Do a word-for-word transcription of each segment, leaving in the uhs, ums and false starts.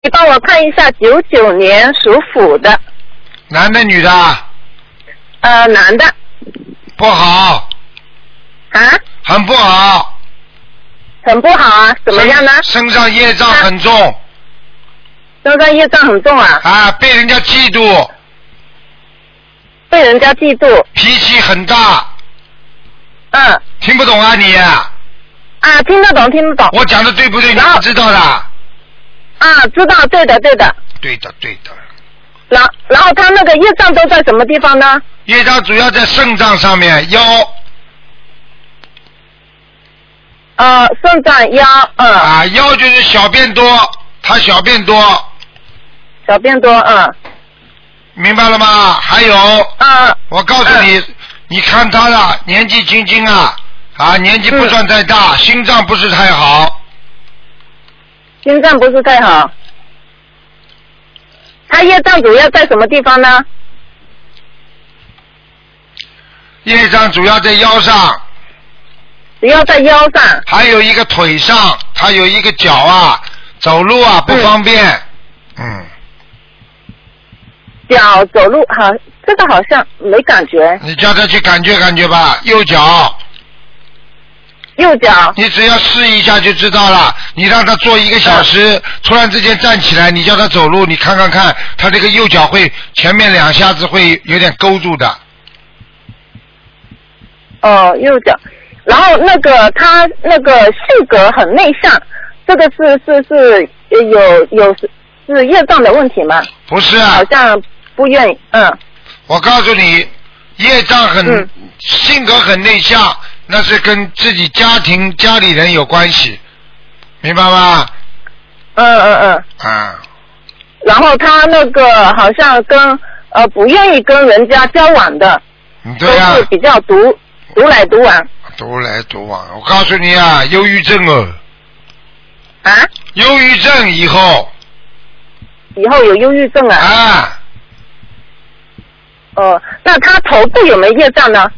你帮我看一下九九年属虎的。 男的女的？ 呃，男的。 不好。 啊？ 很不好。 很不好啊？怎么样呢？ 身上业障很重。啊、 身上业障很重啊？ 啊，被人家嫉妒。 被人家嫉妒。 脾气很大。 嗯。 听不懂啊你？啊， 听得懂，听得懂。 我讲的对不对？你不知道的。 啊，知道，对的，对的。 对的，对的。 然然后他那个业障都在什么地方呢？ 业障主要在肾脏上面，腰。 呃，肾脏腰，嗯。 啊，腰就是小便多，他小便多。 小便多，嗯。 明白了吗？还有。 啊。 我告诉你， 嗯、 你看他的年纪轻轻啊，啊，年纪不算太大，嗯、心脏不是太好。 心脏不是太好，他业障主要在什么地方呢？ 业障主要在腰上， 主要在腰上， 还有一个腿上，他有一个脚啊，走路啊不方便。嗯。 脚走路好，这个好像没感觉。 你叫他去感觉感觉吧，右脚。 右脚， 你只要试一下就知道了。你让他坐一个小时，嗯、突然之间站起来，你叫他走路，你看看看，他这个右脚会前面两下子会有点勾住的。 哦，右脚，然后那个他那个性格很内向，这个是是是有有是业障的问题吗？ 不是啊， 好像不愿意，嗯。 我告诉你，业障很、嗯、性格很内向。那是跟自己家庭家里人有关系，明白吗？ 嗯嗯嗯。 啊。 然后他那个好像跟呃不愿意跟人家交往的， 对啊， 都是比较独独来独往。 独来独往，我告诉你啊，忧郁症哦。 啊？ 忧郁症以后。 以后有忧郁症啊？ 啊。 哦、呃，那他头部有没有业障呢？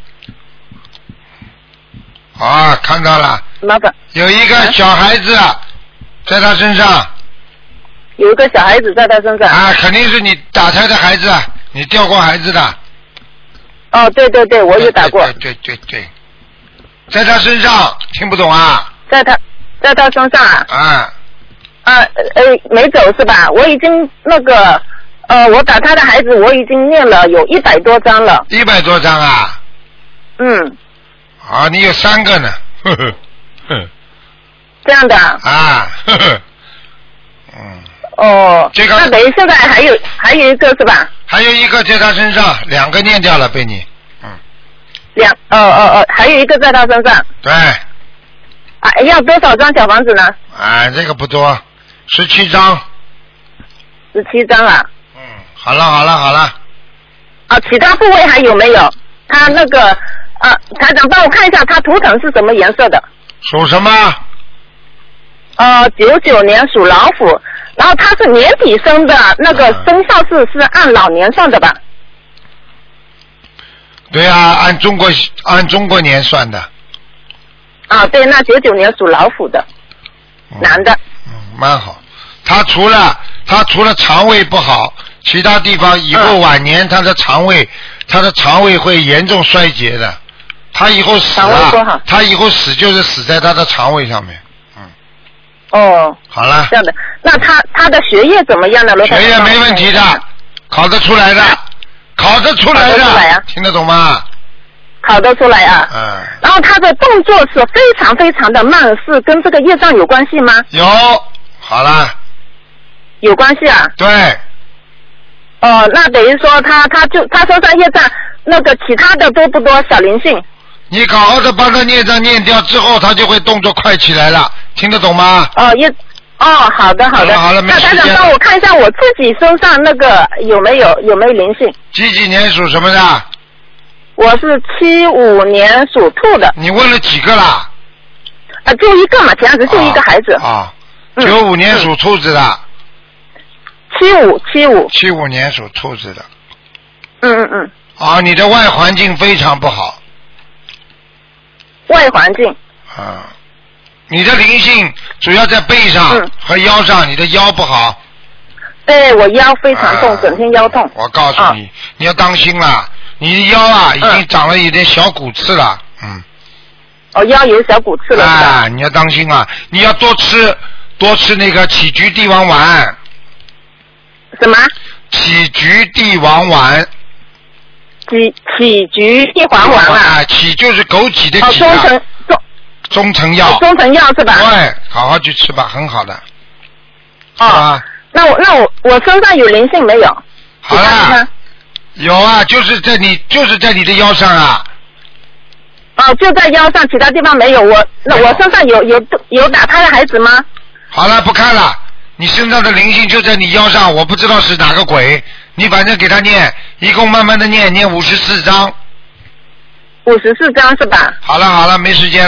啊，看到了。 麻烦。 有一个小孩子在他身上。 有一个小孩子在他身上。 啊，肯定是你打胎的孩子，你掉过孩子的。 哦，对对对，我也打过。 对对对对对，在他身上，听不懂啊？ 在他，在他身上啊。 啊。 啊呃，没走是吧？我已经那个呃，我打他的孩子，我已经念了有一百多张了。 一百多张啊？ 嗯。 啊，你有三个呢，呵呵呵。 这样的。 啊，呵呵。嗯。 哦。 这个。 那等于现在还有还有一个是吧？ 还有一个在他身上，两个念掉了被你。嗯。 两哦哦哦，还有一个在他身上。 对。 啊，要多少张小房子呢？ 啊，这个不多，十七张。 十七张啊。 嗯，好了好了好了。 啊，其他部位还有没有？他那个。啊，台长，帮我看一下他图腾是什么颜色的？ 属什么？ 呃，九九年属老虎，然后他是年底生的，那个生肖是是按老年算的吧？ 对啊，按中国按中国年算的。 啊，对，那九九年属老虎的， 嗯、 男的。 嗯，蛮好。他除了他除了肠胃不好，其他地方以后晚年他的肠胃、嗯、他的肠胃会严重衰竭的。他以后死啊，他以后死就是死在他的肠胃上面，嗯。 哦。 好了。 这样的，那他他的学业怎么样呢？ 学业没问题的，考得出来的，考得出来的。考得出来啊。听得懂吗？ 考得出来啊。 嗯。 然后他的动作是非常非常的慢，是跟这个业障有关系吗？ 有。好了。 有关系啊。 对。 哦，那等于说他他就他身上业障，那个其他的多不多小灵性？ 你好好的帮他念障念掉之后，他就会动作快起来了，听得懂吗？ 哦，也哦，好的好的。 好了好了， 那台长帮我看一下我自己身上那个有没有有没有灵性？ 几几年属什么的？ 我是七五年属兔的。 你问了几个啦？ 啊，就一个嘛，前样子就一个孩子。 啊，九五年属兔子的。 七五七五。 七五年属兔子的。 嗯嗯嗯。 啊，你的外环境非常不好。 外环境。 啊，你的灵性主要在背上和腰上，嗯、你的腰不好。 对，我腰非常痛， 啊、 整天腰痛。 我告诉你，啊、你要当心啦，你的腰啊已经长了一点小骨刺了，嗯。 哦，腰有小骨刺了。 啊，你要当心啊！你要多吃多吃那个杞菊地黄丸。 什么？ 杞菊地黄丸。 杞杞菊地黄丸啊！ 杞就是枸杞的杞啊。 哦，中成中。 中成药。 中成药是吧？ 对，好好去吃吧，很好的。 哦。 啊。 那我那我我身上有灵性没有？ 好啦。有啊，就是在你就是在你的腰上啊。 哦，就在腰上，其他地方没有。我那我身上有有有打胎的孩子吗？ 好了，不看了。你身上的灵性就在你腰上，我不知道是哪个鬼。你反正给他念，一共慢慢的念，念五十四章。 五十四章是吧？ 好了好了，没时间了。